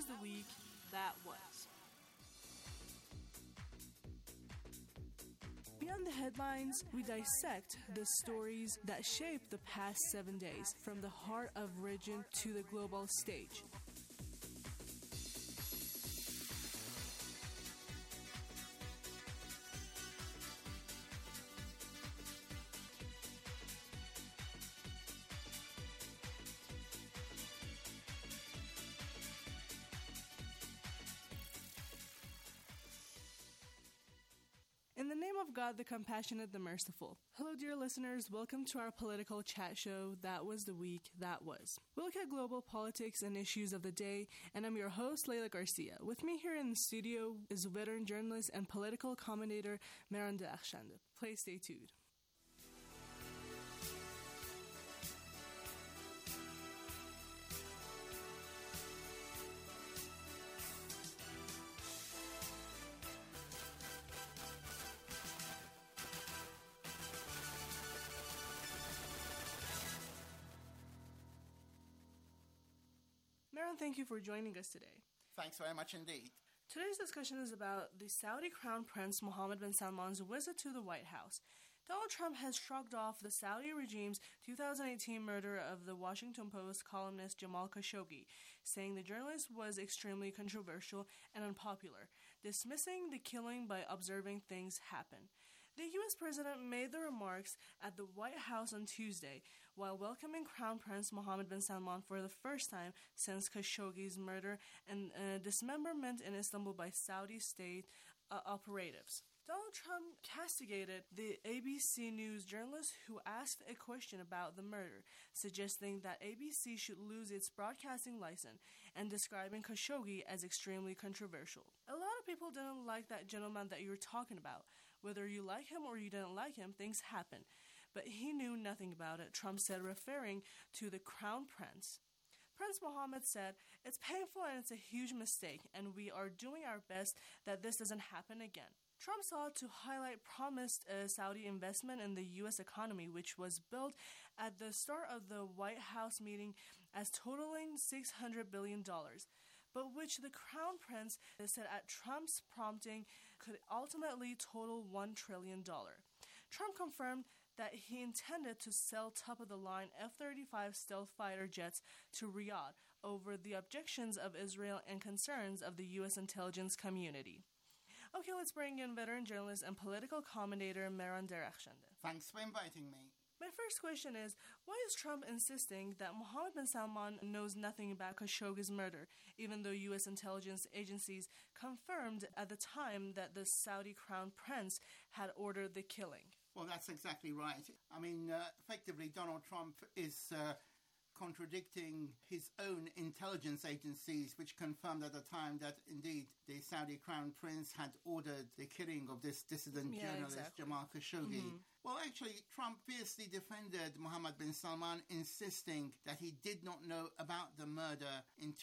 was the week that was. Beyond the headlines, we dissect the stories that shaped the past 7 days, from the heart of region to the global stage. In the name of God, the compassionate, the merciful. Hello, dear listeners. Welcome to our political chat show, That Was the Week That Was. We look at global politics and issues of the day, and I'm your host, Leila Garcia. With me here in the studio is veteran journalist and political commentator, Meran Derakhshande. Please stay tuned. Meran, thank you for joining us today. Thanks very much indeed. Today's discussion is about the Saudi Crown Prince Mohammed bin Salman's visit to the White House. Donald Trump has shrugged off the Saudi regime's 2018 murder of the Washington Post columnist Jamal Khashoggi, saying the journalist was extremely controversial and unpopular, dismissing the killing by observing things happen. The U.S. president made the remarks at the White House on Tuesday while welcoming Crown Prince Mohammed bin Salman for the first time since Khashoggi's murder and dismemberment in Istanbul by Saudi state operatives. Donald Trump castigated the ABC News journalist who asked a question about the murder, suggesting that ABC should lose its broadcasting license and describing Khashoggi as extremely controversial. A lot of people didn't like that gentleman that you're talking about. Whether you like him or you didn't like him, things happen. But he knew nothing about it, Trump said, referring to the Crown Prince. Prince Mohammed said, "It's painful and it's a huge mistake, and we are doing our best that this doesn't happen again." Trump sought to highlight promised Saudi investment in the U.S. economy, which was billed at the start of the White House meeting as totaling $600 billion, but which the Crown Prince said at Trump's prompting could ultimately total $1 trillion. Trump confirmed that he intended to sell top-of-the-line F-35 stealth fighter jets to Riyadh over the objections of Israel and concerns of the U.S. intelligence community. Okay, let's bring in veteran journalist and political commentator Meran Derakhshande. Thanks for inviting me. My first question is, why is Trump insisting that Mohammed bin Salman knows nothing about Khashoggi's murder, even though U.S. intelligence agencies confirmed at the time that the Saudi Crown Prince had ordered the killing? Well, that's exactly right. I mean, effectively, Donald Trump is contradicting his own intelligence agencies, which confirmed at the time that indeed the Saudi Crown Prince had ordered the killing of this dissident journalist, Jamal Khashoggi. Mm-hmm. Well, actually, Trump fiercely defended Mohammed bin Salman, insisting that he did not know about the murder in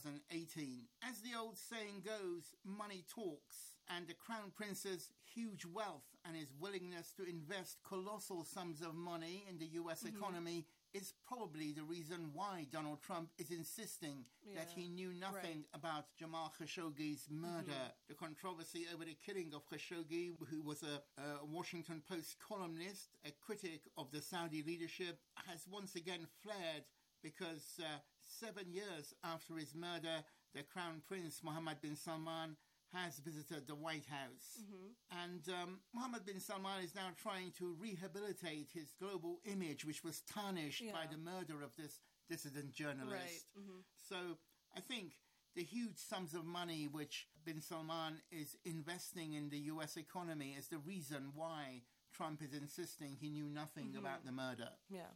2018. As the old saying goes, money talks. And the Crown Prince's huge wealth and his willingness to invest colossal sums of money in the U.S. economy is probably the reason why Donald Trump is insisting that he knew nothing about Jamal Khashoggi's murder. The controversy over the killing of Khashoggi, who was a Washington Post columnist, a critic of the Saudi leadership, has once again flared because 7 years after his murder, the Crown Prince Mohammed bin Salman has visited the White House. And Mohammed bin Salman is now trying to rehabilitate his global image, which was tarnished by the murder of this dissident journalist. So I think the huge sums of money which bin Salman is investing in the U.S. economy is the reason why Trump is insisting he knew nothing about the murder. Yeah.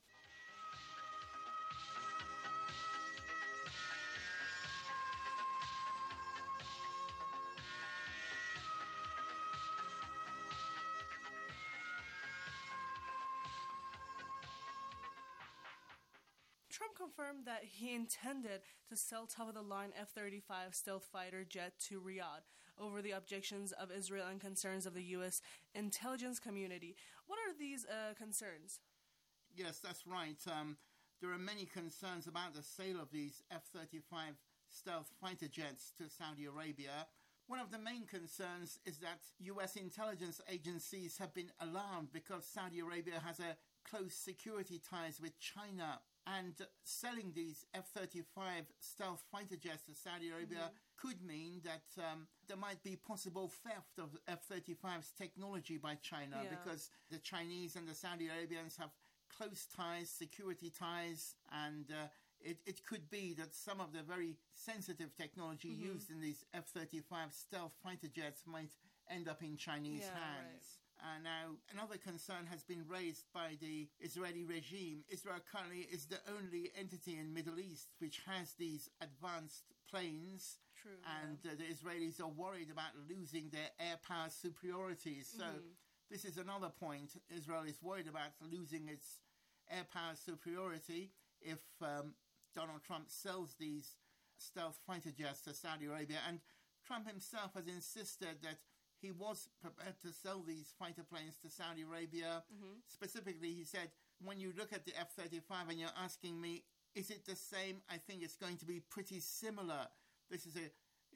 Trump confirmed that he intended to sell top-of-the-line F-35 stealth fighter jet to Riyadh over the objections of Israel and concerns of the U.S. intelligence community. What are these concerns? Yes, that's right. There are many concerns about the sale of these F-35 stealth fighter jets to Saudi Arabia. One of the main concerns is that US intelligence agencies have been alarmed because Saudi Arabia has a close security ties with China, and selling these F-35 stealth fighter jets to Saudi Arabia could mean that there might be possible theft of F-35's technology by China, because the Chinese and the Saudi Arabians have close ties, security ties, and it could be that some of the very sensitive technology used in these F-35 stealth fighter jets might end up in Chinese hands. Right. Now, another concern has been raised by the Israeli regime. Israel currently is the only entity in the Middle East which has these advanced planes. True, and the Israelis are worried about losing their air power superiority. So this is another point. Israel is worried about losing its air power superiority if Donald Trump sells these stealth fighter jets to Saudi Arabia. And Trump himself has insisted that he was prepared to sell these fighter planes to Saudi Arabia. Specifically, he said, when you look at the F-35 and you're asking me, is it the same? I think it's going to be pretty similar. This is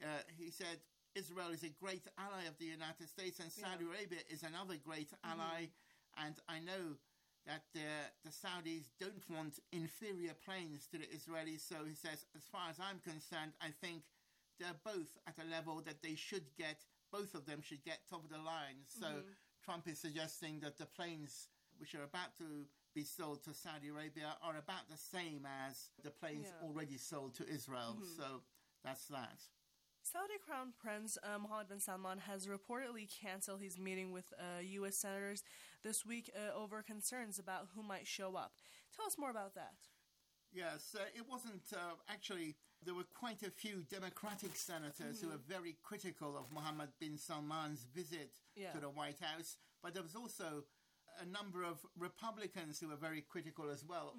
he said, Israel is a great ally of the United States, and Saudi Arabia is another great ally. And I know that the Saudis don't want inferior planes to the Israelis. So he says, as far as I'm concerned, I think they're both at a level that they should get, both of them should get top of the line. So Trump is suggesting that the planes which are about to be sold to Saudi Arabia are about the same as the planes already sold to Israel. So that's that. Saudi Crown Prince Mohammed bin Salman has reportedly canceled his meeting with U.S. senators this week over concerns about who might show up. Tell us more about that. Yes, it wasn't actually. There were quite a few Democratic senators who were very critical of Mohammed bin Salman's visit to the White House, but there was also a number of Republicans who were very critical as well.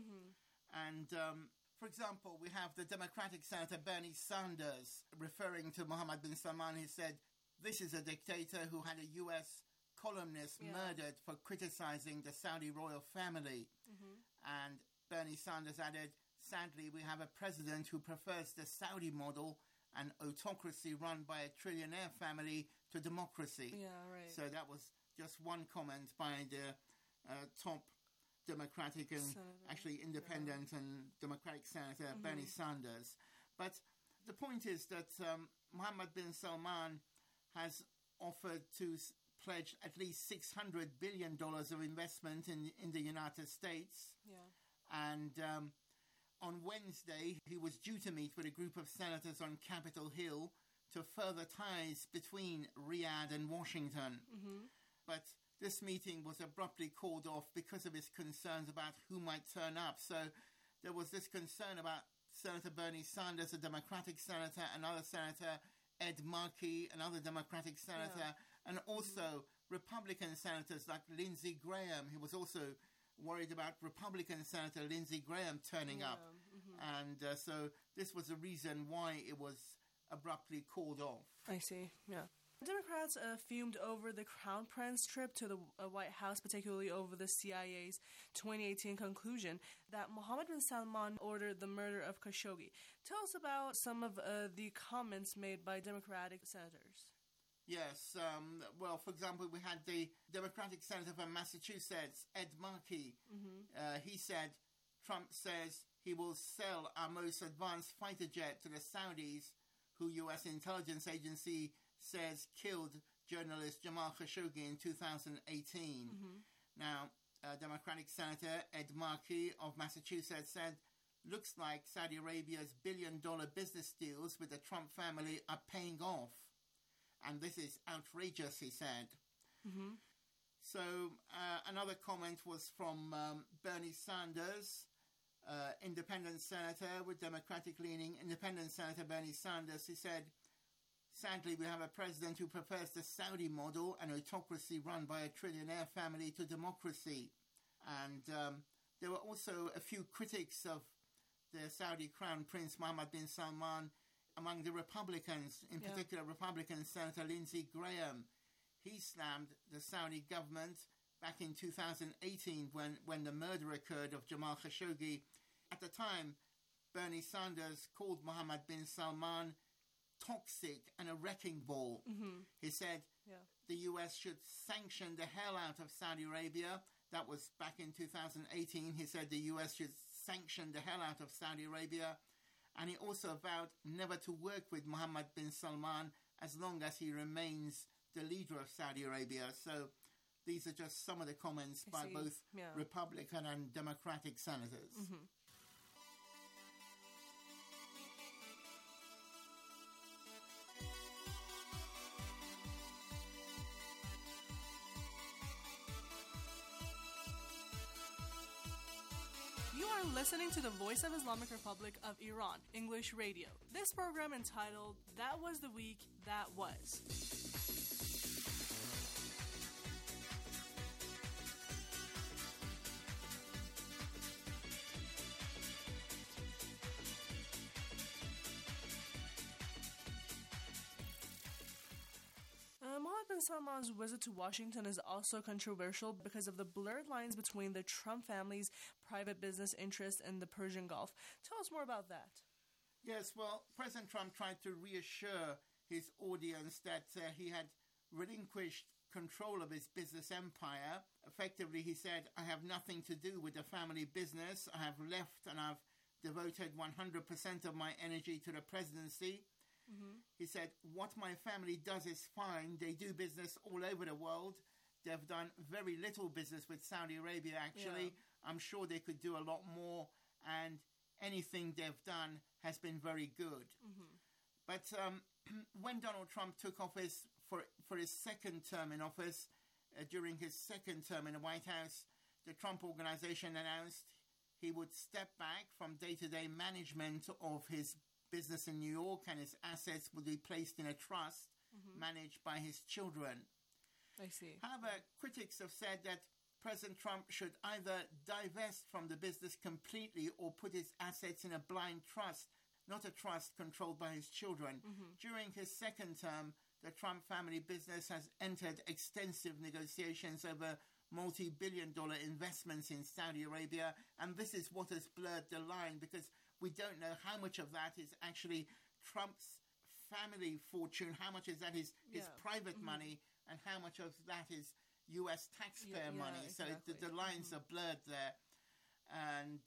And for example, we have the Democratic Senator Bernie Sanders referring to Mohammed bin Salman. He said, this is a dictator who had a U.S. columnist murdered for criticizing the Saudi royal family. And Bernie Sanders added, sadly, we have a president who prefers the Saudi model, an autocracy run by a trillionaire family, to democracy. Yeah, right. So that was just one comment by the top Democratic and actually independent and Democratic Senator Bernie Sanders. But the point is that Mohammed bin Salman has offered to pledge at least $600 billion of investment in the United States. And on Wednesday, he was due to meet with a group of senators on Capitol Hill to further ties between Riyadh and Washington. But this meeting was abruptly called off because of his concerns about who might turn up. So there was this concern about Senator Bernie Sanders, a Democratic senator, another senator, Ed Markey, another Democratic senator, and also Republican senators like Lindsey Graham. He was also worried about Republican Senator Lindsey Graham turning up. And so this was the reason why it was abruptly called off. I see, Democrats fumed over the Crown Prince trip to the White House, particularly over the CIA's 2018 conclusion that Mohammed bin Salman ordered the murder of Khashoggi. Tell us about some of the comments made by Democratic senators. Yes, well, for example, we had the Democratic senator from Massachusetts, Ed Markey. He said, Trump says he will sell our most advanced fighter jet to the Saudis, who U.S. intelligence agency says killed journalist Jamal Khashoggi in 2018. Now, Democratic Senator Ed Markey of Massachusetts said, looks like Saudi Arabia's billion-dollar business deals with the Trump family are paying off. And this is outrageous, he said. So another comment was from Bernie Sanders, independent senator with Democratic-leaning independent senator Bernie Sanders. He said, sadly, we have a president who prefers the Saudi model, an autocracy run by a trillionaire family, to democracy. And there were also a few critics of the Saudi Crown Prince Mohammed bin Salman among the Republicans, in particular Republican Senator Lindsey Graham. He slammed the Saudi government back in 2018 when the murder occurred of Jamal Khashoggi. At the time, Bernie Sanders called Mohammed bin Salman toxic and a wrecking ball. He said the US should sanction the hell out of Saudi Arabia. That was back in 2018. He said the US should sanction the hell out of Saudi Arabia. And he also vowed never to work with Mohammed bin Salman as long as he remains the leader of Saudi Arabia. So these are just some of the comments by both Republican and Democratic senators. You are listening to the Voice of Islamic Republic of Iran, English Radio. This program entitled, That Was the Week That Was. Mohammed bin Salman's visit to Washington is also controversial because of the blurred lines between the Trump family's private business interests and the Persian Gulf. Tell us more about that. Yes, well, President Trump tried to reassure his audience that he had relinquished control of his business empire. Effectively, he said, I have nothing to do with the family business. I have left and I've devoted 100% of my energy to the presidency. He said, what my family does is fine. They do business all over the world. They've done very little business with Saudi Arabia, actually. I'm sure they could do a lot more, and anything they've done has been very good. But when Donald Trump took office for his second term in office, during his second term in the White House, the Trump Organization announced he would step back from day-to-day management of his business in New York, and his assets would be placed in a trust managed by his children. I see. However, critics have said that President Trump should either divest from the business completely or put his assets in a blind trust, not a trust controlled by his children. During his second term, the Trump family business has entered extensive negotiations over multi-billion-dollar investments in Saudi Arabia, and this is what has blurred the line, because we don't know how much of that is actually Trump's family fortune, how much is that his private money, and how much of that is U.S. taxpayer money. Exactly. So the lines are blurred there. And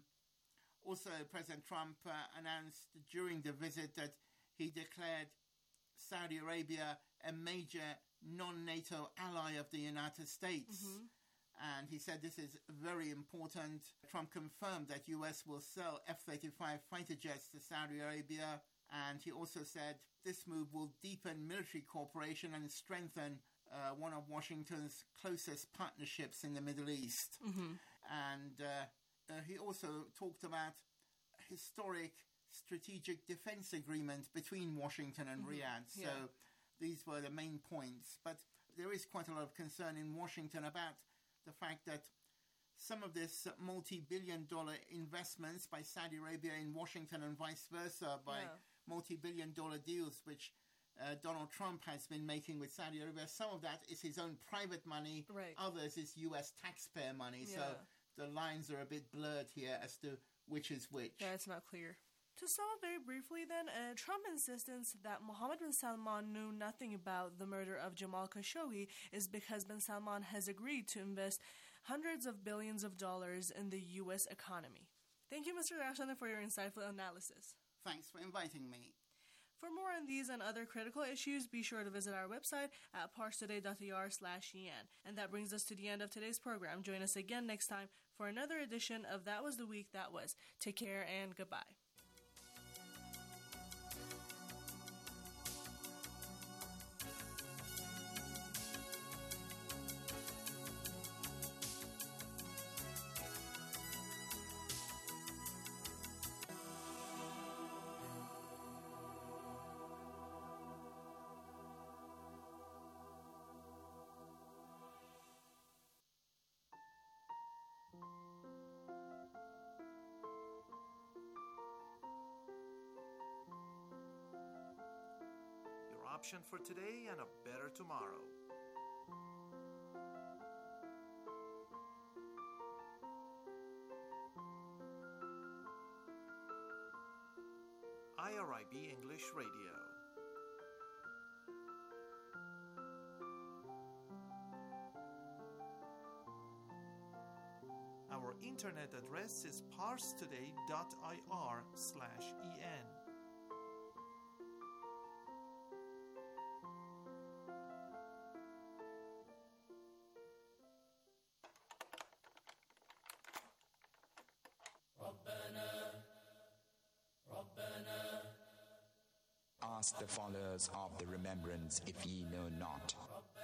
also President Trump announced during the visit that he declared Saudi Arabia a major non-NATO ally of the United States. And he said this is very important. Trump confirmed that U.S. will sell F-35 fighter jets to Saudi Arabia. And he also said this move will deepen military cooperation and strengthen one of Washington's closest partnerships in the Middle East. And he also talked about historic strategic defense agreement between Washington and Riyadh. So these were the main points. But there is quite a lot of concern in Washington about the fact that some of this multi-billion-dollar investments by Saudi Arabia in Washington and vice versa, by multi-billion-dollar deals which Donald Trump has been making with Saudi Arabia, some of that is his own private money, others is U.S. taxpayer money. So the lines are a bit blurred here as to which is which. Yeah, it's not clear. To sum up very briefly then, Trump's insistence that Mohammed bin Salman knew nothing about the murder of Jamal Khashoggi is because bin Salman has agreed to invest hundreds of billions of dollars in the U.S. economy. Thank you, Mr. Rashana, for your insightful analysis. Thanks for inviting me. For more on these and other critical issues, be sure to visit our website at parstoday.ir/en. And that brings us to the end of today's program. Join us again next time for another edition of That Was the Week That Was. Take care and goodbye. Option for today and a better tomorrow. IRIB English Radio. Our internet address is parstoday.ir/en. Ask the followers of the remembrance if ye know not.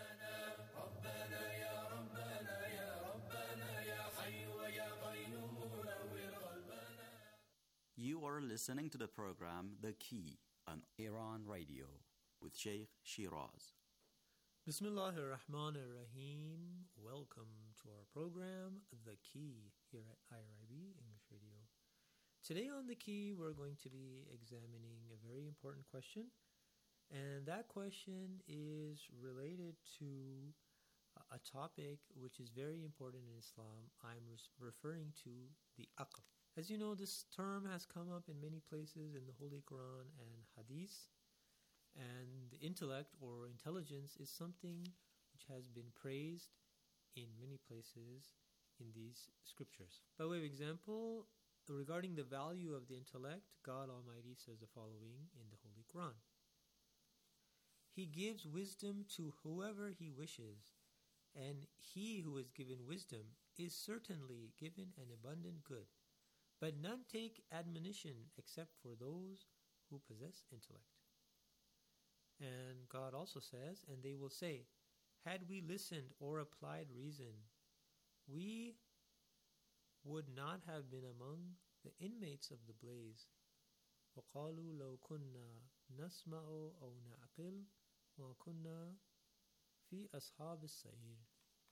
You are listening to the program The Key on Iran Radio with Sheikh Shiraz. Bismillahir Rahmanir Rahim. Welcome to our program The Key here at IRIB English Radio. Today on The Key, we're going to be examining a very important question, and that question is related to a topic which is very important in Islam. I'm referring to the aql. As you know, this term has come up in many places in the Holy Quran and Hadith, and the intellect or intelligence is something which has been praised in many places in these scriptures. By way of example, regarding the value of the intellect, God Almighty says the following in the Holy Quran. He gives wisdom to whoever He wishes, and he who is given wisdom is certainly given an abundant good. But none take admonition except for those who possess intellect. And God also says, and they will say, had we listened or applied reason, we would not have been among the inmates of the blaze. وَقَالُوا لَوْ كُنَّا نَسْمَعُ أَوْ نَعْقِلُ مَا كُنَّا فِي أَصْحَابِ السَّعِيرِ.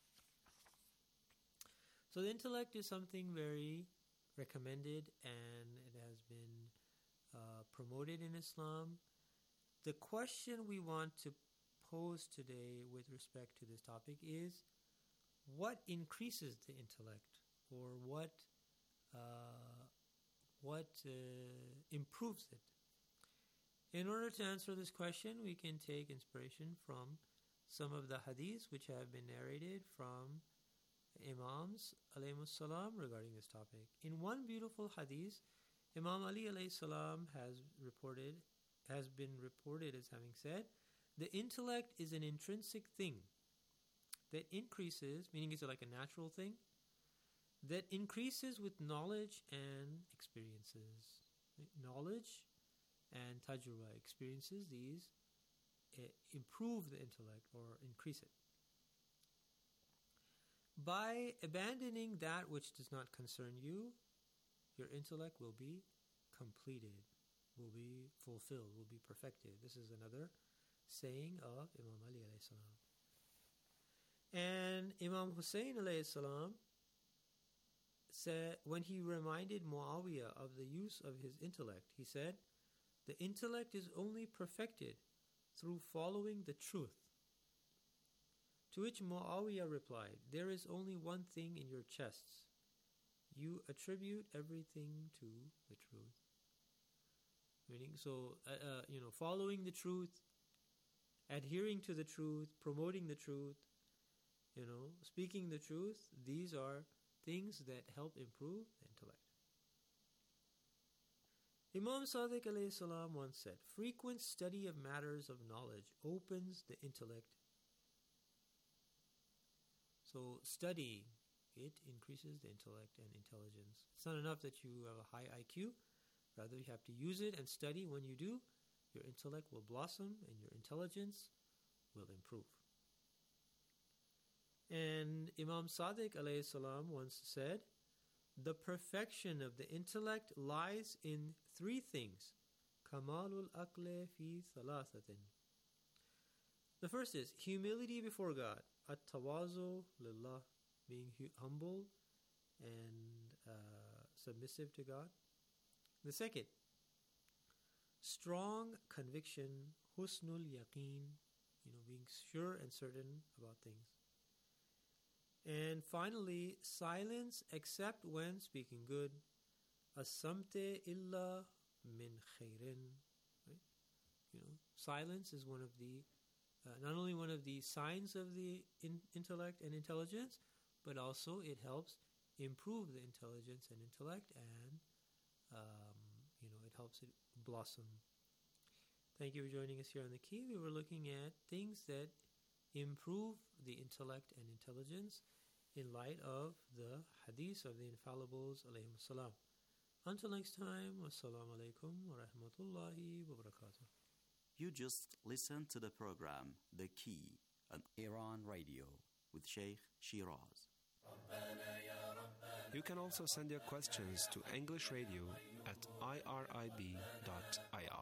So the intellect is something very recommended, and it has been promoted in Islam. The question we want to pose today with respect to this topic is, what increases the intellect, or what improves it? In order to answer this question, we can take inspiration from some of the hadiths which have been narrated from Imams alayhimus salam regarding this topic. In one beautiful hadith, Imam Ali alayhi salam has been reported as having said, the intellect is an intrinsic thing that increases, meaning it's like a natural thing, that increases with knowledge and experiences. Knowledge and tajruba, experiences, these improve the intellect or increase it. By abandoning that which does not concern you, your intellect will be completed, will be fulfilled, will be perfected. This is another saying of Imam Ali alayhi salam. And Imam Hussein alayhi salam said, when he reminded Muawiyah of the use of his intellect, he said, the intellect is only perfected through following the truth. To which Muawiyah replied, there is only one thing in your chests. You attribute everything to the truth. Meaning, following the truth, adhering to the truth, promoting the truth, speaking the truth, these are things that help improve the intellect. Imam Sadiq alayhi salam once said, frequent study of matters of knowledge opens the intellect. So study, it increases the intellect and intelligence. It's not enough that you have a high IQ. Rather, you have to use it and study. When you do, your intellect will blossom and your intelligence will improve. And Imam Sadiq alayhi salam once said, the perfection of the intellect lies in three things. Kamalul aqli fi thalathatin. The first is humility before God. At-tawazu lillah, being humble and submissive to God. The second, strong conviction, husnul yaqeen, being sure and certain about things. And finally, silence except when speaking good. As-samte illa min khairin. Right? Silence is one of the not only one of the signs of the intellect and intelligence, but also it helps improve the intelligence and intellect, and it helps it blossom. Thank you for joining us here on The Key. We were looking at things that improve the intellect and intelligence in light of the hadith of the infallibles alayhim salam. Until next time, wassalamu alaikum wa rahmatullahi wa barakatuh. You just listened to the program The Key on Iran Radio with Sheikh Shiraz. You can also send your questions to English Radio at irib.ir.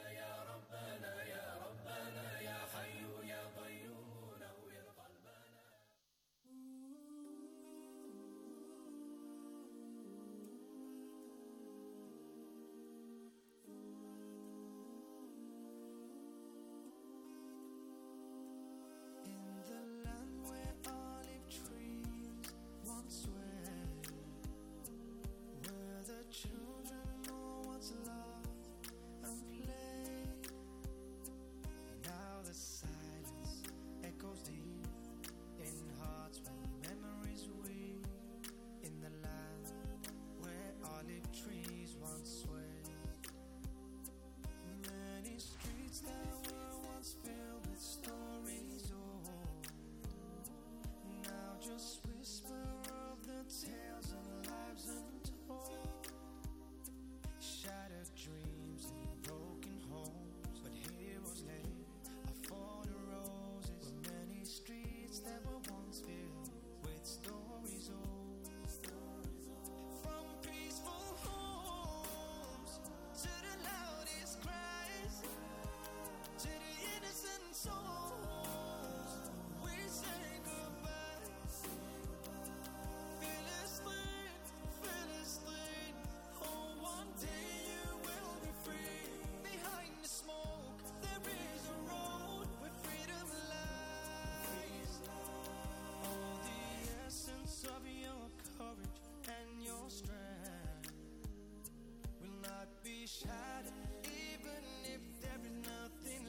Shattered, even if there is nothing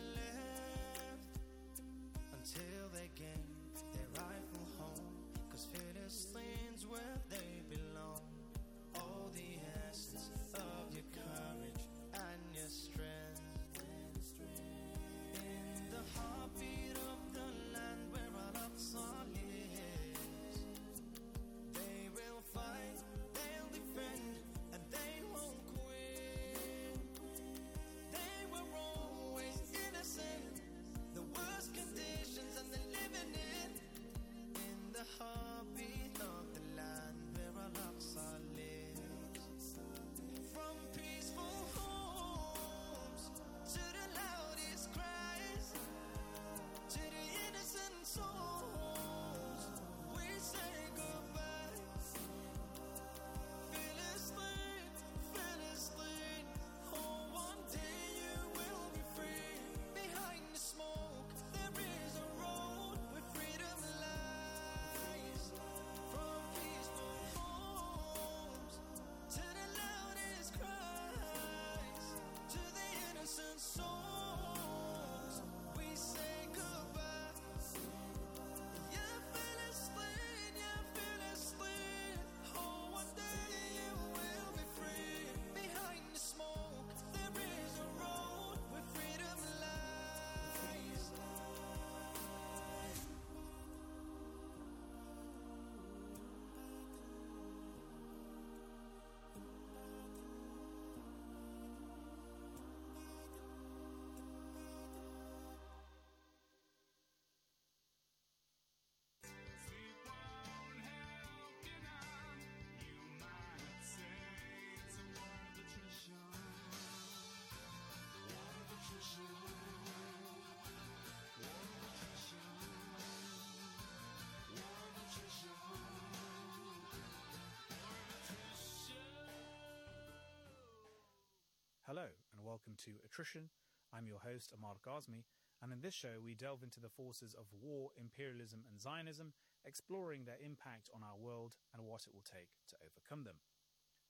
left, until they gain their rightful home, 'cause Philistine's where they belong. Oh, the essence of your courage and your strength, in the heartbeat of the land where Al-Aqsa lives, they will fight, they'll defend, and they won't quit. The worst conditions and they're living in the heartbeat of the land where Al-Aqsa lives. From peaceful homes to the loudest cries, to the innocent souls, we say goodbye. Philistine, Philistine, oh, one day you will be free. Behind the smoke, there is a road where freedom lies. From peaceful homes to the loudest cries, to the innocent souls, we say goodbye. Yeah, Philistine, oh, one day you will be free. Behind the smoke, there is a road where freedom lies. Hello and welcome to Attrition. I'm your host Amar Ghazmi, and in this show we delve into the forces of war, imperialism and Zionism, exploring their impact on our world and what it will take to overcome them.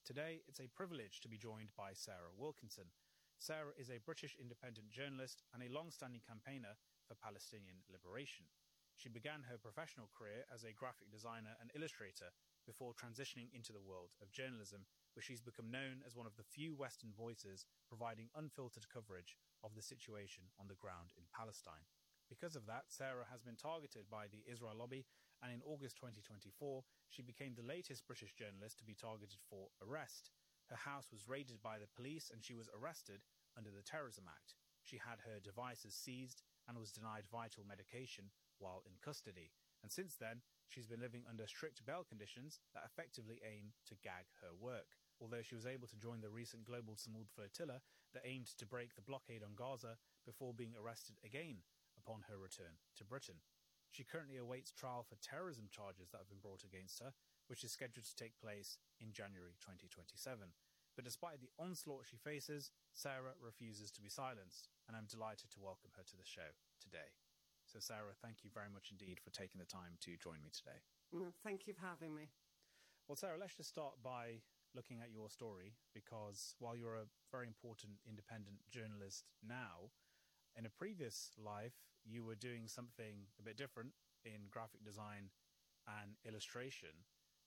Today, it's a privilege to be joined by Sarah Wilkinson. Sarah is a British independent journalist and a long-standing campaigner for Palestinian liberation. She began her professional career as a graphic designer and illustrator before transitioning into the world of journalism, where she's become known as one of the few Western voices providing unfiltered coverage of the situation on the ground in Palestine. Because of that, Sarah has been targeted by the Israel lobby, and in August 2024, she became the latest British journalist to be targeted for arrest. Her house was raided by the police and she was arrested under the Terrorism Act. She had her devices seized and was denied vital medication while in custody. And since then, she's been living under strict bail conditions that effectively aim to gag her work. Although she was able to join the recent Global Samud flotilla that aimed to break the blockade on Gaza before being arrested again upon her return to Britain. She currently awaits trial for terrorism charges that have been brought against her, which is scheduled to take place in January 2027. But despite the onslaught she faces, Sarah refuses to be silenced, and I'm delighted to welcome her to the show today. So Sarah, thank you very much indeed for taking the time to join me today. Thank you for having me. Well, Sarah, let's just start by looking at your story, because while you're a very important independent journalist now, in a previous life, you were doing something a bit different in graphic design and illustration.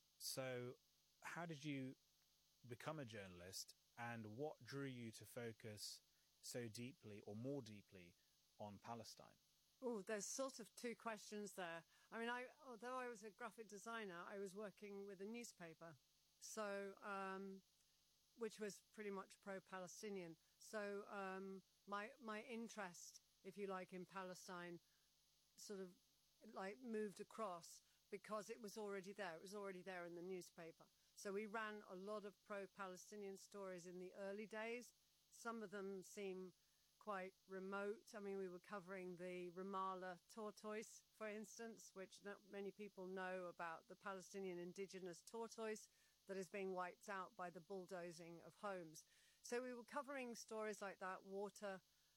So how did you become a journalist, and what drew you to focus so deeply or more deeply on Palestine? Oh, there's sort of two questions there. I mean, although I was a graphic designer, I was working with a newspaper, so which was pretty much pro-Palestinian. So my interest, if you like, in Palestine sort of like moved across because it was already there. It was already there in the newspaper. So we ran a lot of pro-Palestinian stories in the early days. Some of them seem quite remote. I mean, we were covering the Ramallah tortoise, for instance, which not many people know about, the Palestinian indigenous tortoise that is being wiped out by the bulldozing of homes. So we were covering stories like that, water,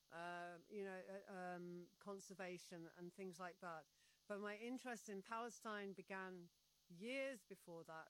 conservation and things like that. But my interest in Palestine began years before that,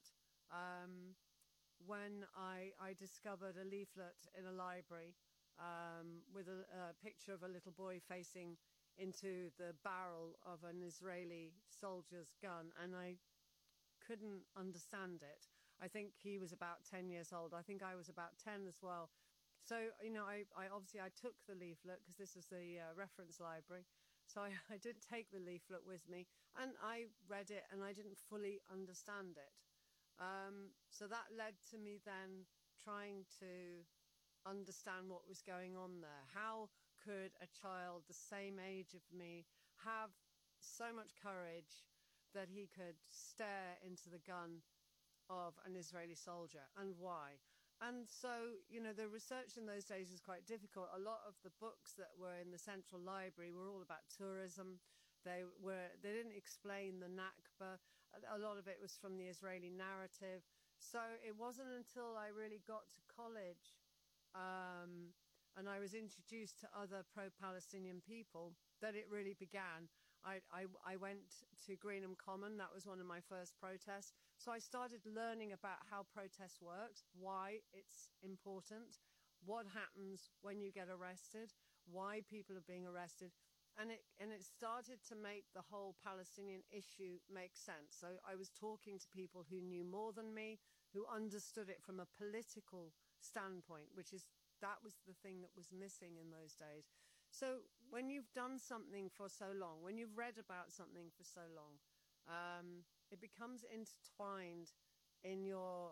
when I discovered a leaflet in a library with a picture of a little boy facing into the barrel of an Israeli soldier's gun, and I couldn't understand it. I think he was about 10 years old. I think I was about 10 as well. So, I obviously took the leaflet because this was the reference library. So I did take the leaflet with me, and I read it, and I didn't fully understand it. So that led to me then trying to understand what was going on there. How could a child the same age of me have so much courage that he could stare into the gun of an Israeli soldier, and why? And so, the research in those days was quite difficult. A lot of the books that were in the Central Library were all about tourism. They didn't explain the Nakba. A lot of it was from the Israeli narrative. So it wasn't until I really got to college, and I was introduced to other pro-Palestinian people, that it really began. I went to Greenham Common. That was one of my first protests. So I started learning about how protest works, why it's important, what happens when you get arrested, why people are being arrested. And it started to make the whole Palestinian issue make sense. So I was talking to people who knew more than me, who understood it from a political standpoint, that was the thing that was missing in those days. So when you've done something for so long, when you've read about something for so long, it becomes intertwined in your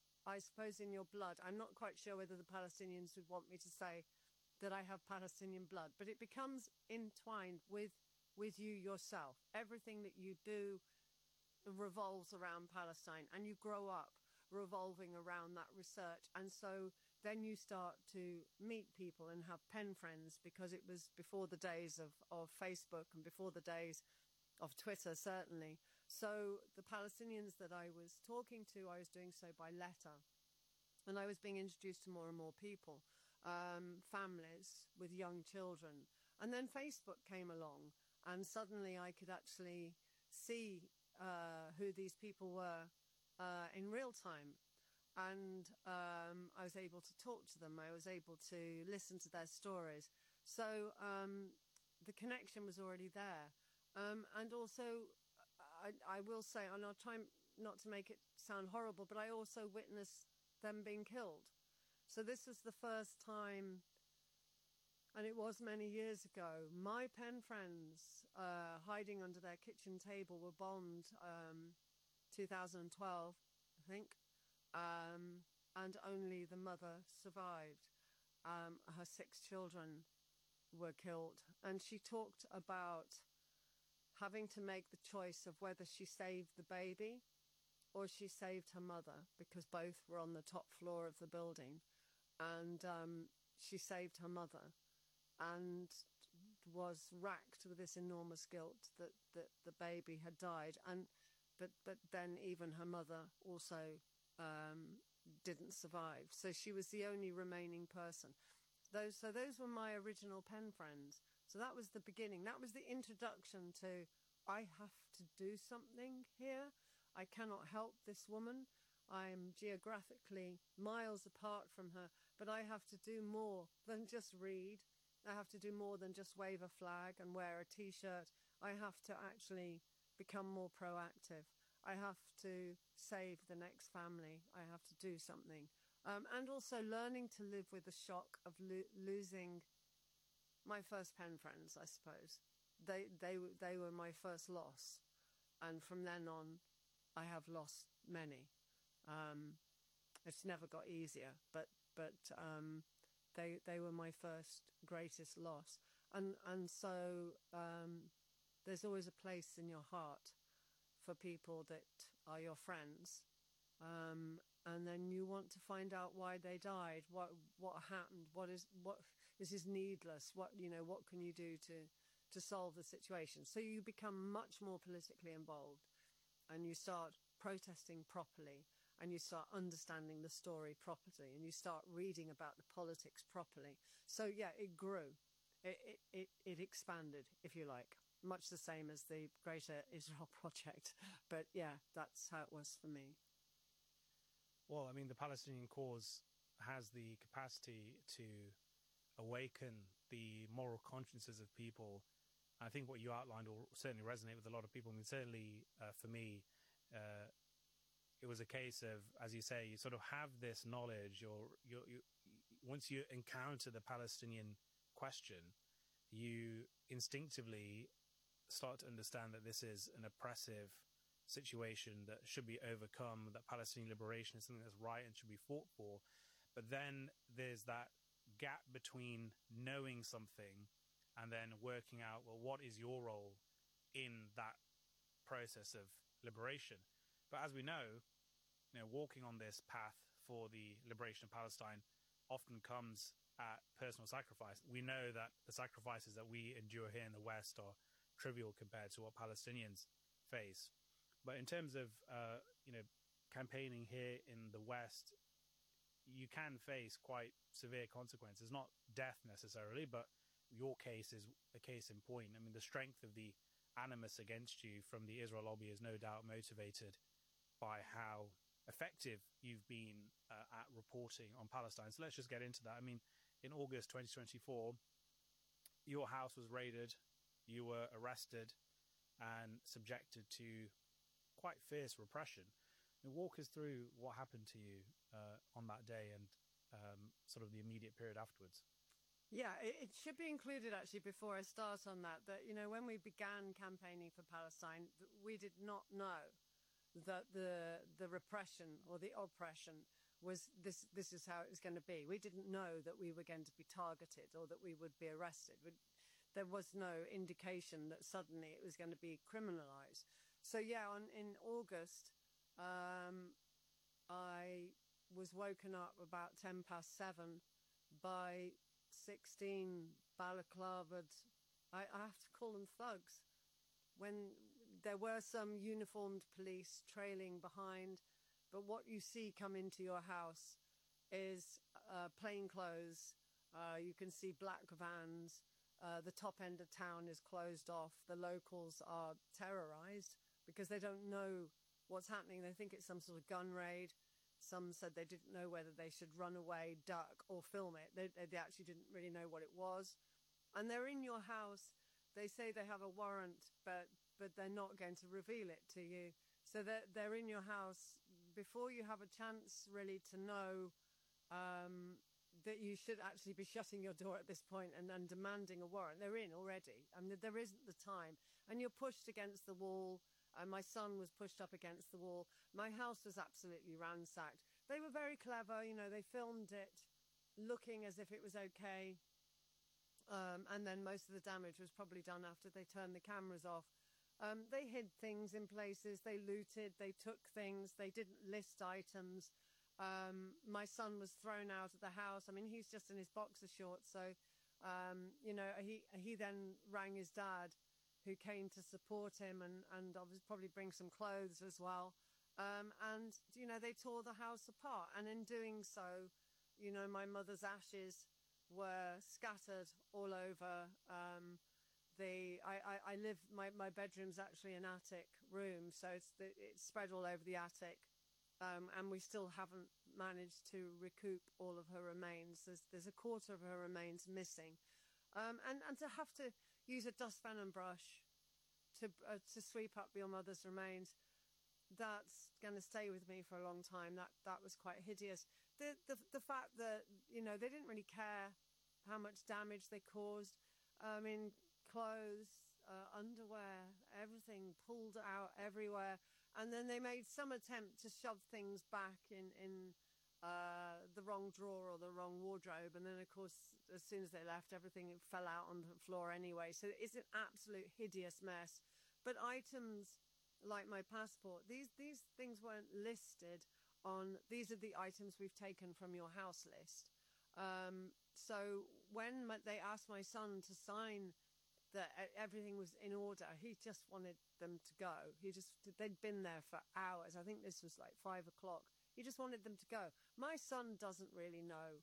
blood. I'm not quite sure whether the Palestinians would want me to say that I have Palestinian blood, but it becomes entwined with you yourself. Everything that you do revolves around Palestine, and you grow up revolving around that research. And so then you start to meet people and have pen friends, because it was before the days of Facebook and before the days of Twitter, certainly. So the Palestinians that I was talking to, I was doing so by letter. And I was being introduced to more and more people, families with young children. And then Facebook came along, and suddenly I could actually see who these people were in real time. and I was able to talk to them. I was able to listen to their stories. So the connection was already there. And also, I will say, and I'll try not to make it sound horrible, but I also witnessed them being killed. So this was the first time, and it was many years ago, my pen friends hiding under their kitchen table were bombed 2012, I think, and only the mother survived. Her 6 children were killed, and she talked about having to make the choice of whether she saved the baby or she saved her mother, because both were on the top floor of the building. And she saved her mother and was racked with this enormous guilt that the baby had died. But then even her mother also didn't survive. So she was the only remaining person. Those were my original pen friends. So that was the beginning. That was the introduction to, I have to do something here. I cannot help this woman. I'm geographically miles apart from her, but I have to do more than just read. I have to do more than just wave a flag and wear a T-shirt. I have to actually become more proactive. I have to save the next family. I have to do something. And also learning to live with the shock of losing my first pen friends, I suppose. They were my first loss. And from then on, I have lost many. It's never got easier, but they were my first greatest loss. And so there's always a place in your heart for people that are your friends. And then you want to find out why they died, what happened, this is needless, what can you do to solve the situation. So you become much more politically involved, and you start protesting properly, and you start understanding the story properly, and you start reading about the politics properly. So yeah, it grew, it expanded, if you like, much the same as the Greater Israel Project. But yeah, that's how it was for me. Well, I mean, the Palestinian cause has the capacity to awaken the moral consciences of people. I think what you outlined will certainly resonate with a lot of people. I mean, certainly for me, it was a case of, as you say, you sort of have this knowledge, or once you encounter the Palestinian question, you instinctively start to understand that this is an oppressive situation that should be overcome, that Palestinian liberation is something that's right and should be fought for. But then there's that gap between knowing something and then working out, well, what is your role in that process of liberation? But as we know, walking on this path for the liberation of Palestine often comes at personal sacrifice. We know that the sacrifices that we endure here in the West are trivial compared to what Palestinians face. But in terms of, campaigning here in the West, you can face quite severe consequences, not death necessarily, but your case is a case in point. I mean, the strength of the animus against you from the Israel lobby is no doubt motivated by how effective you've been at reporting on Palestine. So let's just get into that. I mean, in August 2024, your house was raided, you were arrested and subjected to quite fierce repression. Walk us through what happened to you on that day and sort of the immediate period afterwards. Yeah, it should be included actually before I start on that when we began campaigning for Palestine, we did not know that the repression or the oppression was this is how it was going to be. We didn't know that we were going to be targeted or that we would be arrested. There was no indication that suddenly it was going to be criminalized. So yeah, in August, I was woken up about 7:10 by 16 balaclavaed, I have to call them thugs, when there were some uniformed police trailing behind. But what you see come into your house is plain clothes. You can see black vans. The top end of town is closed off. The locals are terrorized because they don't know what's happening. They think it's some sort of gun raid. Some said they didn't know whether they should run away, duck, or film it. They actually didn't really know what it was. And they're in your house. They say they have a warrant, but they're not going to reveal it to you. So they're in your house before you have a chance really to know that you should actually be shutting your door at this point and demanding a warrant. They're in already. I mean, there isn't the time. And you're pushed against the wall. My son was pushed up against the wall. My house was absolutely ransacked. They were very clever. They filmed it looking as if it was okay. And then most of the damage was probably done after they turned the cameras off. They hid things in places. They looted. They took things. They didn't list items. My son was thrown out of the house. I mean, he's just in his boxer shorts. So, he then rang his dad, who came to support him and obviously probably bring some clothes as well. And they tore the house apart. And in doing so, my mother's ashes were scattered all over. I live, my bedroom's actually an attic room, so it's spread all over the attic. And we still haven't managed to recoup all of her remains. There's a quarter of her remains missing. And to have to use a dust venom brush to sweep up your mother's remains, that's going to stay with me for a long time. That was quite hideous. The fact that, they didn't really care how much damage they caused. I mean, clothes, underwear, everything pulled out everywhere. And then they made some attempt to shove things back in the wrong drawer or the wrong wardrobe. And then, of course, as soon as they left, everything fell out on the floor anyway. So it's an absolute hideous mess. But items like my passport, these things weren't listed on, these are the items we've taken from your house list. So when they asked my son to sign that everything was in order, he just wanted them to go. They'd been there for hours. I think this was like 5 o'clock. He just wanted them to go. My son doesn't really know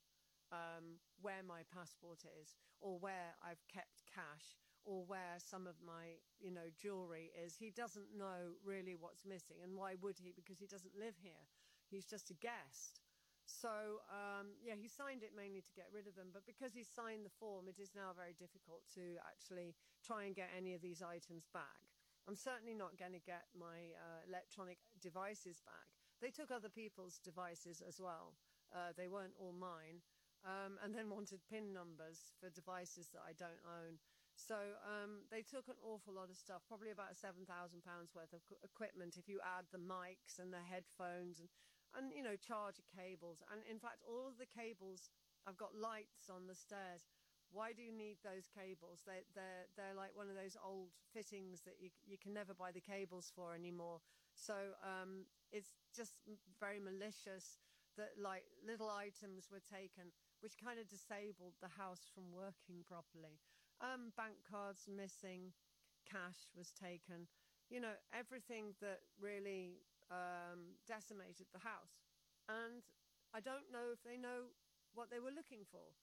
where my passport is, or where I've kept cash, or where some of my, jewelry is. He doesn't know really what's missing. And why would he? Because he doesn't live here. He's just a guest. So, he signed it mainly to get rid of them. But because he signed the form, it is now very difficult to actually try and get any of these items back. I'm certainly not going to get my electronic devices back. They took other people's devices as well. They weren't all mine. And then wanted PIN numbers for devices that I don't own. So they took an awful lot of stuff, probably about £7,000 worth of equipment if you add the mics and the headphones and charger cables. And in fact, all of the cables, I've got lights on the stairs. Why do you need those cables? They're like one of those old fittings that you can never buy the cables for anymore. So it's just very malicious that like little items were taken, which kind of disabled the house from working properly. Bank cards missing, cash was taken, everything that really decimated the house. And I don't know if they know what they were looking for.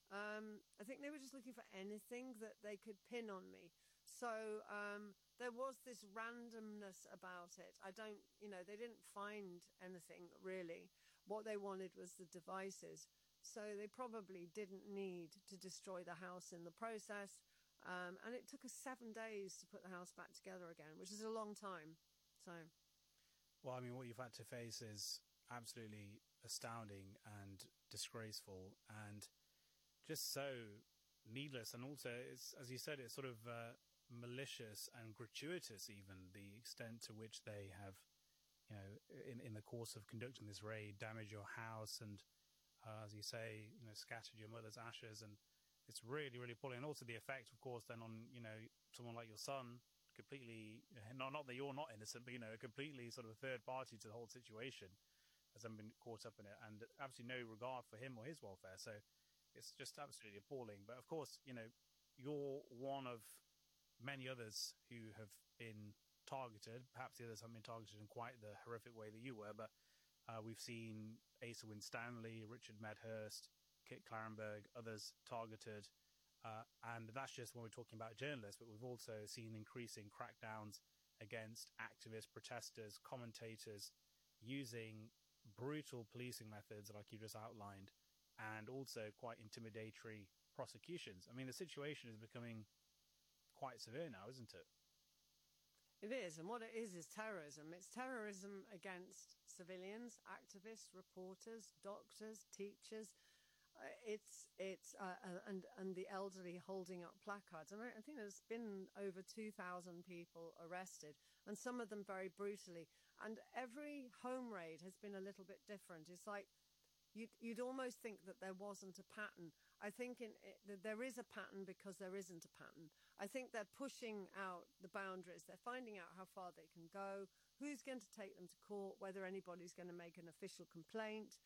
I think they were just looking for anything that they could pin on me. So there was this randomness about it. They didn't find anything really. What they wanted was the devices. So they probably didn't need to destroy the house in the process. And it took us 7 days to put the house back together again, which is a long time. So, well, I mean, what you've had to face is absolutely astounding and disgraceful and just so needless. And also, it's, as you said, it's sort of malicious and gratuitous, even the extent to which they have, in the course of conducting this raid, damaged your house and, as you say, scattered your mother's ashes. And it's really, really appalling. And also the effect, of course, then on, someone like your son, completely, not that you're not innocent, but, completely sort of a third party to the whole situation, has then been caught up in it, and absolutely no regard for him or his welfare. So it's just absolutely appalling. But of course, you're one of many others who have been targeted. Perhaps the others haven't been targeted in quite the horrific way that you were, but we've seen Asa Winstanley, Richard Medhurst, Kit Clarenberg, others targeted. And that's just when we're talking about journalists, but we've also seen increasing crackdowns against activists, protesters, commentators using brutal policing methods, like you just outlined, and also quite intimidatory prosecutions. I mean, the situation is becoming quite severe now, isn't it? It is, and what it is terrorism. It's terrorism against civilians, activists, reporters, doctors, teachers. And the elderly holding up placards. And I think there's been over 2,000 people arrested, and some of them very brutally. And every home raid has been a little bit different. It's like you'd almost think that there wasn't a pattern. I think there is a pattern because there isn't a pattern. I think they're pushing out the boundaries. They're finding out how far they can go, who's going to take them to court, whether anybody's going to make an official complaint.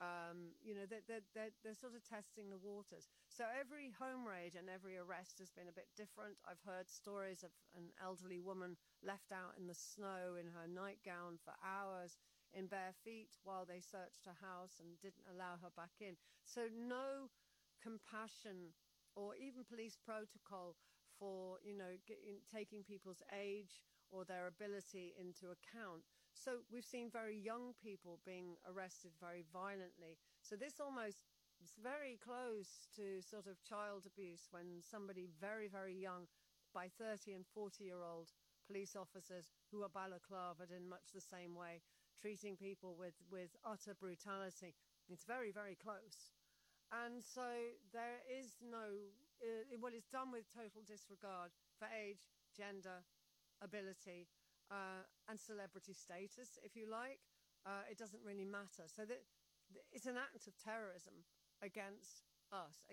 They're sort of testing the waters. So every home raid and every arrest has been a bit different. I've heard stories of an elderly woman left out in the snow in her nightgown for hours in bare feet while they searched her house and didn't allow her back in. So no compassion or even police protocol for, taking people's age or their ability into account. So we've seen very young people being arrested very violently. So this almost is very close to sort of child abuse when somebody very, very young, by 30 and 40-year-old police officers who are balaclavaed in much the same way, treating people with utter brutality. It's very, very close. And so there is no, it's done with total disregard for age, gender, ability, and celebrity status, if you like. It doesn't really matter. So that it's an act of terrorism against us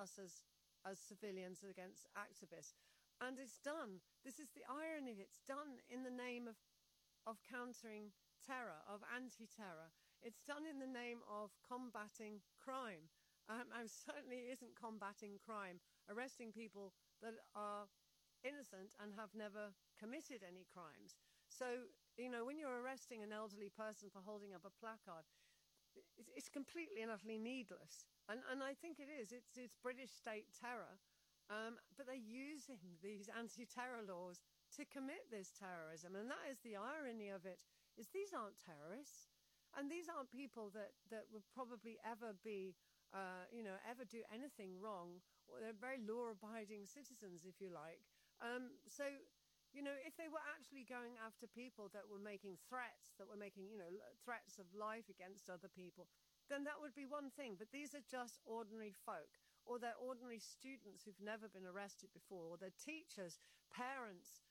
as civilians, against activists. And it's done. This is the irony. It's done in the name of countering terror, of anti-terror. It's done in the name of combating crime. And certainly isn't combating crime, arresting people that are innocent and have never committed any crimes. So, when you're arresting an elderly person for holding up a placard, it's completely and utterly needless. And I think it is. It's British state terror. But they're using these anti-terror laws to commit this terrorism. And that is the irony of it, is these aren't terrorists. And these aren't people that would probably ever be, ever do anything wrong. Or they're very law-abiding citizens, if you like. So, if they were actually going after people that were making threats, threats of life against other people, then that would be one thing. But these are just ordinary folk, or they're ordinary students who've never been arrested before, or they're teachers, parents.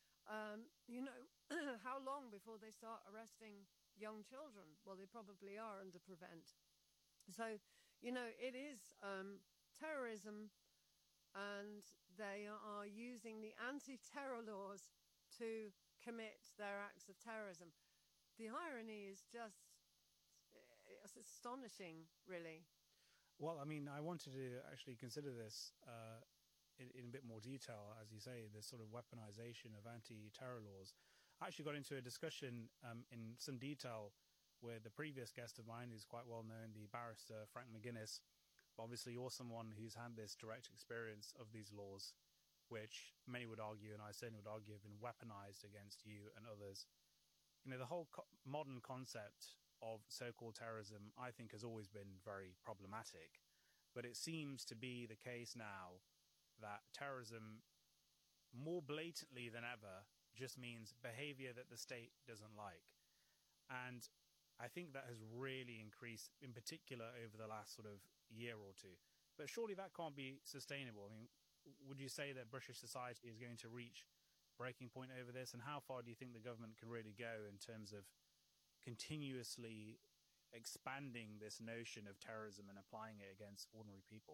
How long before they start arresting young children? Well, they probably are under prevent. So, it is terrorism, and they are using the anti-terror laws to commit their acts of terrorism. The irony is just it's astonishing, really. Well, I mean, I wanted to actually consider this in a bit more detail, as you say, this sort of weaponization of anti-terror laws. I actually got into a discussion in some detail with the previous guest of mine, who's quite well known, the barrister Frank McGuinness. But obviously, you're someone who's had this direct experience of these laws, which many would argue, and I certainly would argue, have been weaponized against you and others. The whole modern concept of so-called terrorism, I think, has always been very problematic. But it seems to be the case now that terrorism, more blatantly than ever, just means behavior that the state doesn't like. And I think that has really increased, in particular, over the last sort of year or two. But surely that can't be sustainable. I mean, would you say that British society is going to reach breaking point over this? And how far do you think the government can really go in terms of continuously expanding this notion of terrorism and applying it against ordinary people?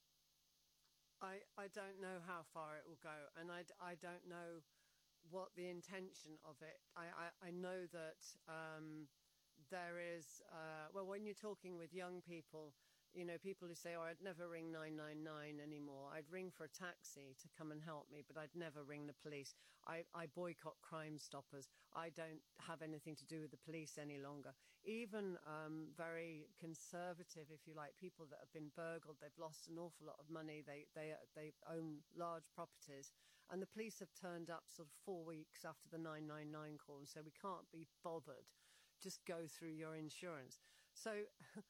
I don't know how far it will go, and I don't know what the intention of it. I know that there is, when you're talking with young people, people who say, I'd never ring 999 anymore. I'd ring for a taxi to come and help me, but I'd never ring the police. I boycott Crime Stoppers. I don't have anything to do with the police any longer. Even very conservative, if you like, people that have been burgled, they've lost an awful lot of money, they own large properties, and the police have turned up sort of 4 weeks after the 999 call and said, we can't be bothered. Just go through your insurance. So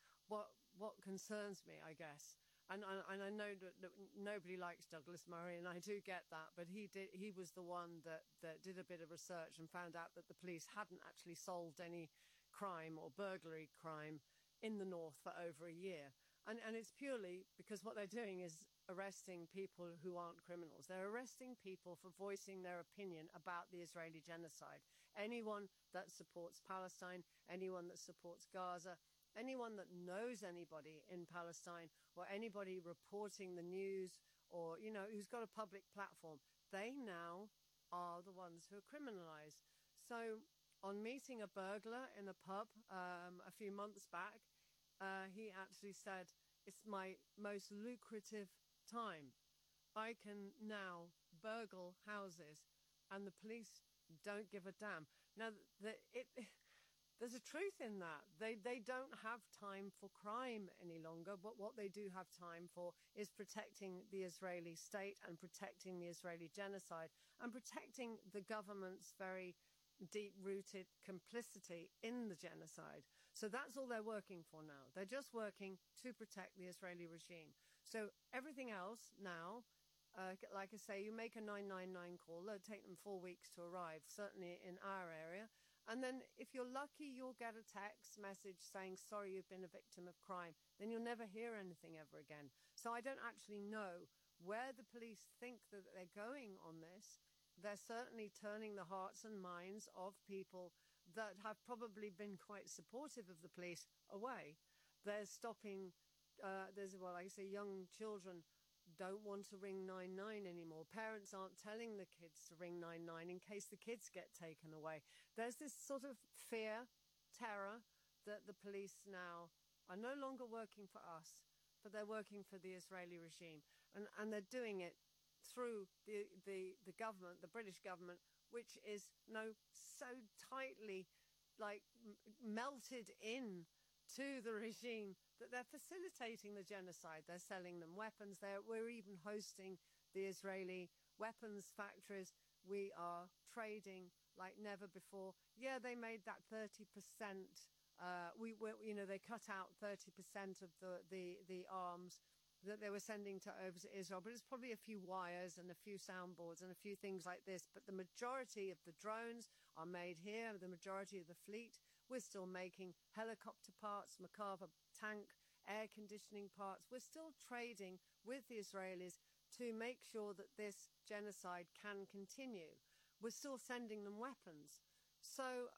what concerns me, I guess, and I know that nobody likes Douglas Murray, and I do get that, but he was the one that did a bit of research and found out that the police hadn't actually solved any crime or burglary crime in the north for over a year. And it's purely because what they're doing is arresting people who aren't criminals. They're arresting people for voicing their opinion about the Israeli genocide. Anyone that supports Palestine, anyone that supports Gaza, anyone that knows anybody in Palestine, or anybody reporting the news, or, you know, who's got a public platform, they now are the ones who are criminalized. So on meeting a burglar in a pub a few months back, he actually said, "It's my most lucrative time. I can now burgle houses and the police don't give a damn." Now, there's a truth in that. They don't have time for crime any longer, but what they do have time for is protecting the Israeli state and protecting the Israeli genocide and protecting the government's very deep-rooted complicity in the genocide. So that's all they're working for now. They're just working to protect the Israeli regime. So everything else now, like I say, you make a 999 call, it'll take them 4 weeks to arrive, certainly in our area. And then if you're lucky, you'll get a text message saying, "Sorry, you've been a victim of crime." Then you'll never hear anything ever again. So I don't actually know where the police think that they're going on this. They're certainly turning the hearts and minds of people that have probably been quite supportive of the police away. They're stopping, like I say, young children don't want to ring 999 anymore. Parents aren't telling the kids to ring 999 in case the kids get taken away. There's this sort of fear, terror, that the police now are no longer working for us, but they're working for the Israeli regime. And they're doing it through the government, the British government, which is so tightly melted in to the regime that they're facilitating the genocide. They're selling them weapons. We're even hosting the Israeli weapons factories. We are trading like never before. Yeah, they made that 30%. They cut out 30% of the arms that they were sending over to Israel, but it's probably a few wires and a few soundboards and a few things like this. But the majority of the drones are made here. The majority of the fleet, we're still making helicopter parts, Merkava tank, air conditioning parts. We're still trading with the Israelis to make sure that this genocide can continue. We're still sending them weapons. So,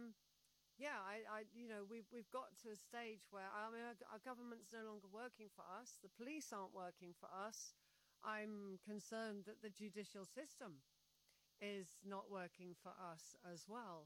we've got to a stage where our government's no longer working for us. The police aren't working for us. I'm concerned that the judicial system is not working for us as well.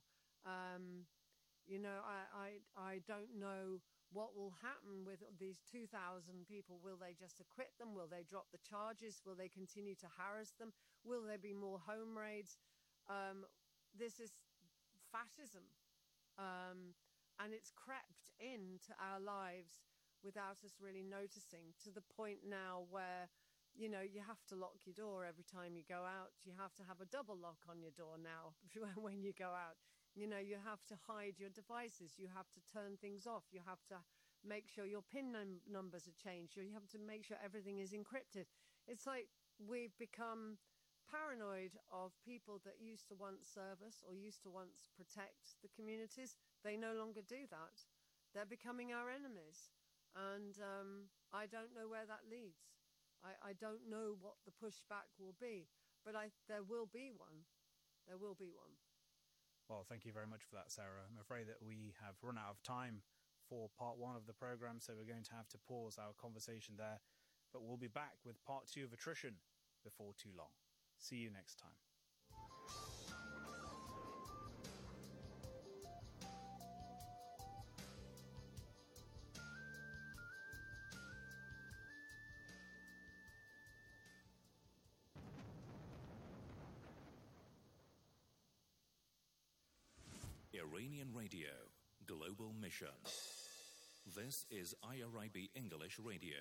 I don't know what will happen with these 2,000 people. Will they just acquit them? Will they drop the charges? Will they continue to harass them? Will there be more home raids? This is fascism. And it's crept into our lives without us really noticing, to the point now where, you have to lock your door every time you go out. You have to have a double lock on your door now when you go out. You have to hide your devices. You have to turn things off. You have to make sure your PIN numbers are changed. You have to make sure everything is encrypted. It's like we've become paranoid of people that used to once serve us or used to once protect the communities. They no longer do that. They're becoming our enemies. And I don't know where that leads. I don't know what the pushback will be, but there will be one. There will be one. Well, thank you very much for that, Sarah. I'm afraid that we have run out of time for part one of the program, so we're going to have to pause our conversation there. But we'll be back with part two of attrition before too long. See you next time. Iranian Radio, Global Mission. This is IRIB English Radio.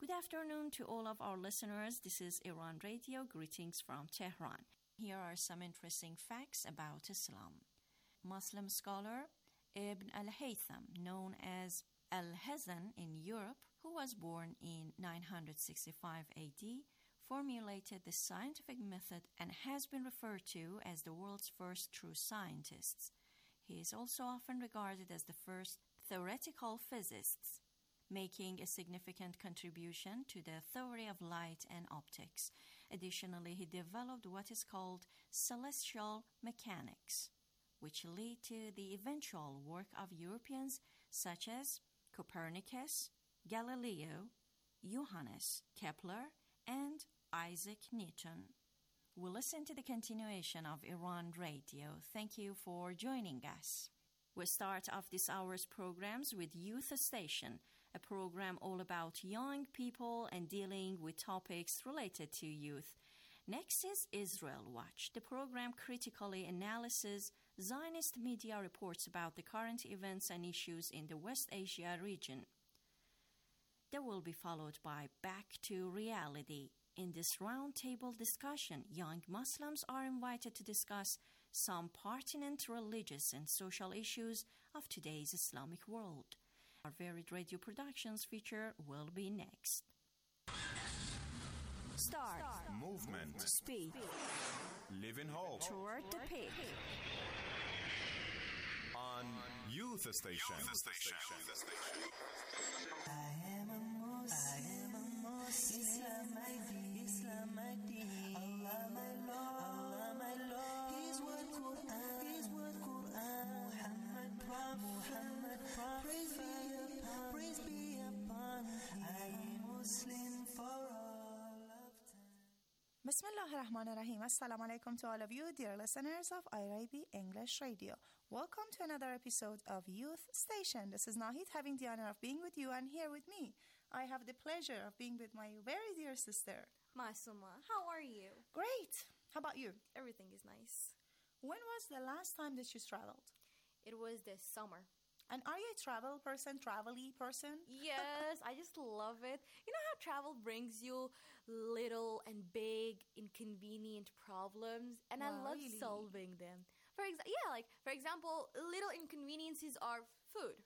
Good afternoon to all of our listeners. This is Iran Radio. Greetings from Tehran. Here are some interesting facts about Islam. Muslim scholar Ibn al-Haytham, known as Al-Hazan in Europe, who was born in 965 AD, formulated the scientific method and has been referred to as the world's first true scientist. He is also often regarded as the first theoretical physicist, making a significant contribution to the theory of light and optics. Additionally, he developed what is called celestial mechanics, which lead to the eventual work of Europeans such as Copernicus, Galileo, Johannes Kepler, and Isaac Newton. We'll listen to the continuation of Iran Radio. Thank you for joining us. We'll start off this hour's programs with Youth Station, a program all about young people and dealing with topics related to youth. Next is Israel Watch. The program critically analyzes Zionist media reports about the current events and issues in the West Asia region. That will be followed by Back to Reality. In this roundtable discussion, young Muslims are invited to discuss some pertinent religious and social issues of today's Islamic world. Our varied radio productions feature will be next. Start. Movement. Speed. Live in hope. Toward the peak. On Youth Station. I am a Muslim. Islam ID. Allah my Lord. His word Quran. Muhammad Prophet. Praise be upon him. I am Muslim for all of time. Bismillah ar-Rahman ar-Rahim. Assalamu alaikum to all of you, dear listeners of IRIB English Radio. Welcome to another episode of Youth Station. This is Nahid, having the honor of being with you, and here with me, I have the pleasure of being with my very dear sister. Masuma, how are you? Great. How about you? Everything is nice. When was the last time that you traveled? It was this summer. And are you a travel-y person? Yes, I just love it. You know how travel brings you little and big inconvenient problems? And I love really? solving them. For example, little inconveniences are food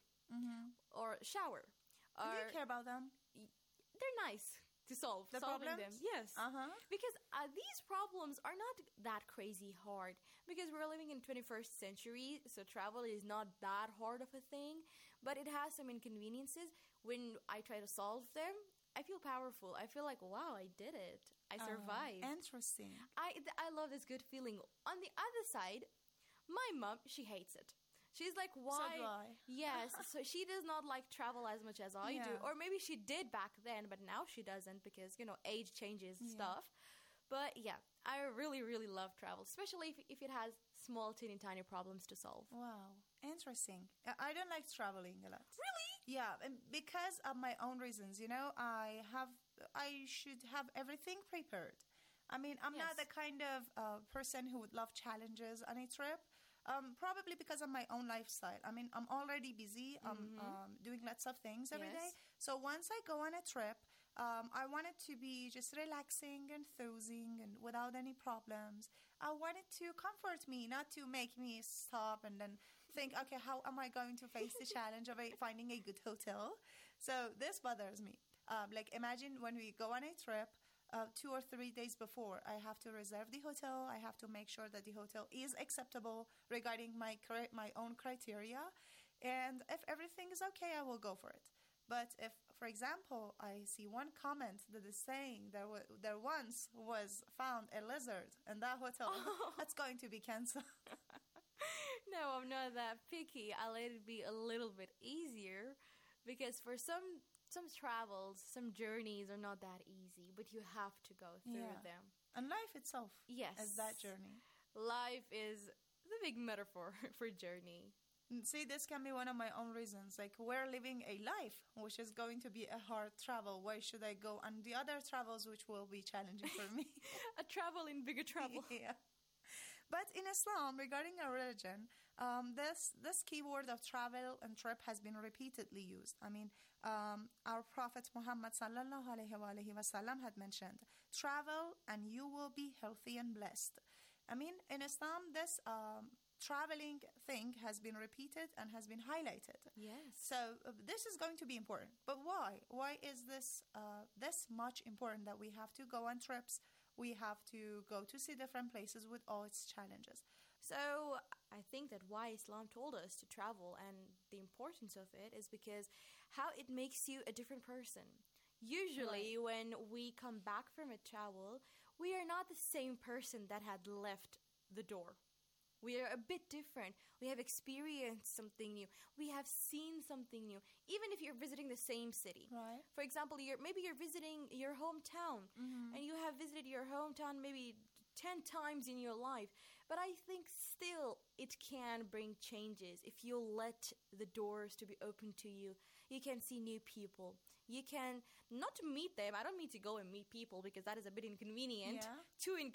or shower. Do you care about them? They're nice to solve. The solving problems? them. Yes. Because these problems are not that crazy hard. Because we're living in 21st century, so travel is not that hard of a thing. But it has some inconveniences. When I try to solve them, I feel powerful. I feel like, wow, I did it. I survived. Interesting. I love this good feeling. On the other side, my mom, she hates it. She's like, why? So do I. Yes, so she does not like travel as much as I do. Or maybe she did back then, but now she doesn't because, age changes stuff. But yeah, I really, really love travel, especially if it has small, teeny, tiny problems to solve. Wow, interesting. I don't like traveling a lot. Really? Yeah, because of my own reasons, I should have everything prepared. I mean, I'm not the kind of person who would love challenges on a trip. Probably because of my own lifestyle. I mean, I'm already busy. I'm doing lots of things every day. So once I go on a trip, I want it to be just relaxing and soothing and without any problems. I want it to comfort me, not to make me stop and then think, okay, how am I going to face the challenge of finding a good hotel? So this bothers me. Imagine when we go on a trip, 2 or 3 days before, I have to reserve the hotel. I have to make sure that the hotel is acceptable regarding my own criteria. And if everything is okay, I will go for it. But if, for example, I see one comment that is saying there once was found a lizard in that hotel, that's going to be canceled. No, I'm not that picky. I let it be a little bit easier because for some travels, some journeys are not that easy, but you have to go through them. And life itself is that journey. Life is the big metaphor for journey. See, this can be one of my own reasons. Like, we're living a life which is going to be a hard travel. Why should I go on the other travels which will be challenging for me? A travel in bigger trouble. Yeah. But in Islam, regarding our religion, this keyword of travel and trip has been repeatedly used. I mean, our Prophet Muhammad sallallahu alaihi wasallam had mentioned, travel and you will be healthy and blessed. I mean, in Islam, this traveling thing has been repeated and has been highlighted. Yes. So this is going to be important. But why? Why is this this much important that we have to go on trips? We have to go to see different places with all its challenges. So I think that why Islam told us to travel and the importance of it is because how it makes you a different person. Usually when we come back from a travel, we are not the same person that had left the door. We are a bit different. We have experienced something new. We have seen something new. Even if you're visiting the same city. Right. For example, maybe you're visiting your hometown. And you have visited your hometown maybe 10 times in your life. But I think still it can bring changes if you let the doors to be open to you. You can see new people. You can not meet them. I don't mean to go and meet people because that is a bit inconvenient. Yeah. Too